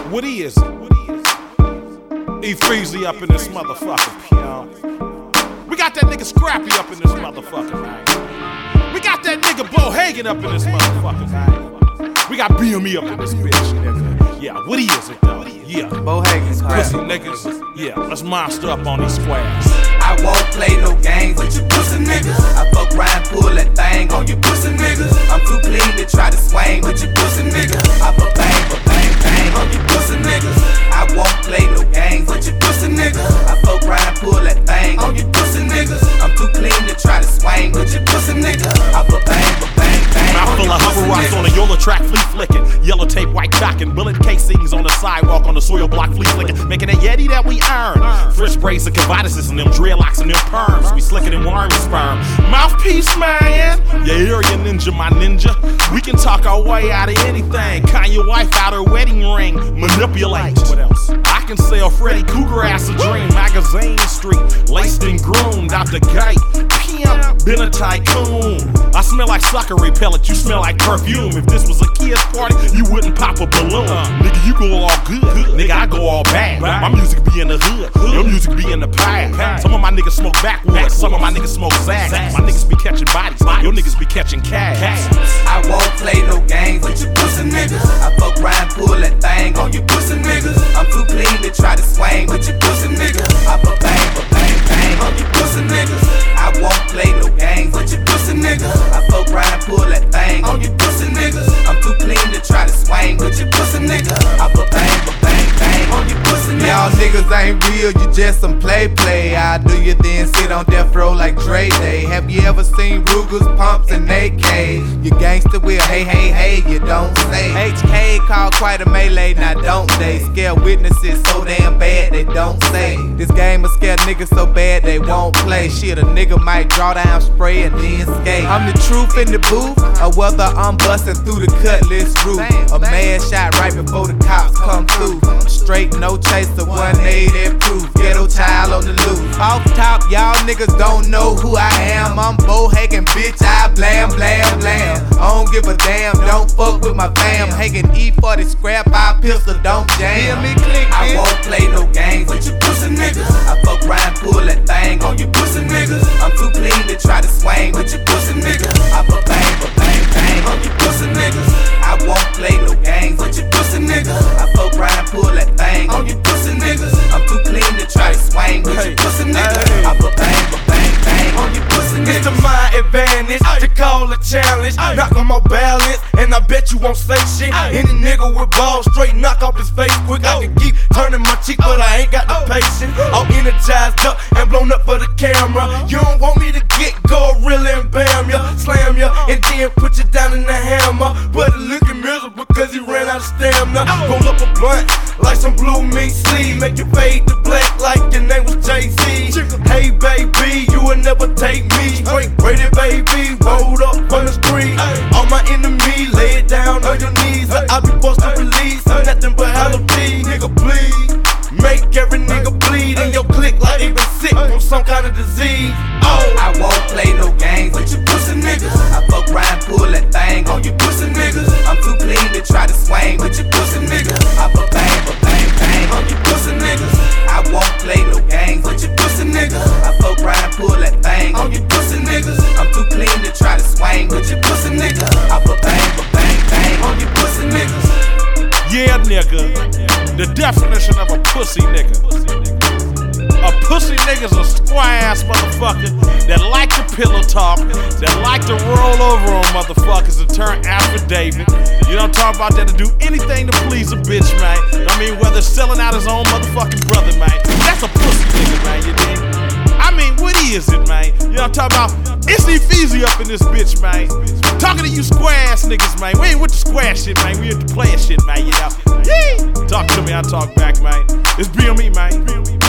What is it? Ephrazy up in this motherfucker, y'all. We got that nigga Scrappy up in this motherfucker, man. We got that nigga Bo Hagen up in this motherfucker, man. We got BME up in this bitch, nigga. Yeah, what is it, though? Yeah. Bo Hagen's pussy niggas. Yeah, let's monster up on these squares. I won't play no games with you pussy niggas. I fuck Ryan, pull that thing on you pussy niggas. I'm too clean to try to swing with you pussy niggas. I put bang, bang on you pussy niggas. I won't play no games with you pussy niggas. I fuck Ryan, pull that thing on you pussy niggas. I'm too clean to try to swing with you pussy niggas. I put bang, bang mouth full of hover rocks on a Yola track, flea flicking. Yellow tape, white chalking, bullet casings on the sidewalk on the soil block, flea flicking. Making that Yeti that we earn. Fresh braids and cavodices and them dreadlocks and them perms. We slicker than worm sperm. Mouthpiece, man. Yeah, area ninja, my ninja. We can talk our way out of anything. Kanye wife out her wedding ring. Manipulate. What else? I can sell Freddy Cougar ass a dream. Magazine Street, laced and groomed out the gate. Pimp, been a tycoon. I smell like sucker repellent, you smell like perfume. If this was a kid's party, you wouldn't pop a balloon. Nigga, you go all good. Nigga, I go all bad. My music be in the hood, your music be in the past. Some of my niggas smoke backwoods, some of my niggas smoke zags. My niggas be catching bodies, your niggas be catching cash. I won't play no games with you pussy niggas. I fuck Ryan, pull that thing on you pussy niggas. I'm too clean to try to swing with you pussy niggas. I put bang on you pussy niggas. I won't play no games with you pussy niggas. I fuck Ryan, pull that thing on you pussy niggas. I'm too clean to try to swing with you pussy niggas. I put bang on you pussy niggas. Y'all niggas ain't real, you just some play. I do you then sit on death row like Dre Day. Have you ever seen Rugers, pumps, and AK? You gangsta will, hey, you don't say. HK called quite a melee, now don't they? Scare witnesses so damn bad they don't say. This game will scare niggas so bad they won't play. Shit, a nigga might draw down spray and then skate. I'm the truth in the booth, or whether I'm busting through the cutlass roof. A man shot right before the cops come through. Straight, no chaser, 180 proof. Ghetto child on the loose. Off top, y'all niggas don't know who I am. I'm Bo Hagen, bitch, I blam. I don't give a damn, don't fuck with my fam. Hagen E40 scrap, I pistol, don't jam. Hear me click, I won't play no games with you pussy niggas. I fuck Ryan, pull that thing on you pussy niggas. I'm too clean to try to swing with you pussy niggas. I put bang on you pussy niggas. I won't play no games with you pussy niggas. I fuck Ryan, pull that thing on you pussy niggas. I'm too clean to try to swing with you pussy niggas. I put bang on you pussy niggas. It's to my advantage to call a challenge. Knock on my balance, and I bet you won't say shit. Any nigga with balls, straight knock off his face quick. I can keep turning my cheek, but I ain't got the patience. All energized up and blown up for the camera. You don't want me to get gorilla and bam ya, slam ya, and then put you down in the hammer. But it looking miserable because he ran out of stamina. Roll up a blunt like some blue meat sleeve, make you fade to black like your name was Jay-Z. Hey baby, you will never take me. Straight braided baby, rolled up on the street. All my enemies, lay it down on your knees. I be forced to release, nothing but hallelujah. Nigga please, make every nigga bleed in your clique like they been sick from some kind of disease. I won't play no games with you pussy niggas. I fuck Ryan, pull that thing on you pussy niggas. I'm too clean to try to swing with you pussy niggas. I put bang on you pussy niggas. I won't play no games with you pussy niggas. I fuck Ryan, pull that thing on you pussy niggas. I'm too clean to try to swing with you pussy niggas. I put bang on you pussy niggas. Yeah, nigga. The definition of a pussy nigga. A pussy nigga's a square ass motherfucker that like to pillow talk, that like to roll over on motherfuckers and turn affidavit. You don't talk about that to do anything to please a bitch, man. I mean, whether selling out his own motherfucking brother, man. That's a pussy nigga, man, you dig? I mean, what is it, man? You know what I'm talking about? It's Ephrazy up in this bitch, man. Talking to you square ass niggas, man. We ain't with the square shit, man. We into player shit, man, you know? Yee! Talk to me, I talk back, man. It's BME, man.